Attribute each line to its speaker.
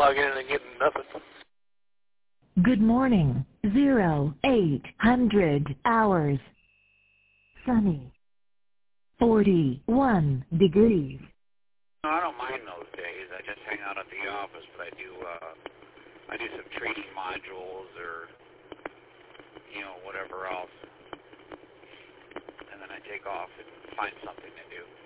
Speaker 1: log in and get nothing.
Speaker 2: Good morning. 0800 hours. Sunny. 41 degrees.
Speaker 3: No, I don't mind those days. I just hang out at the office, but I do some training modules or, whatever else. And then I take off and find something to do.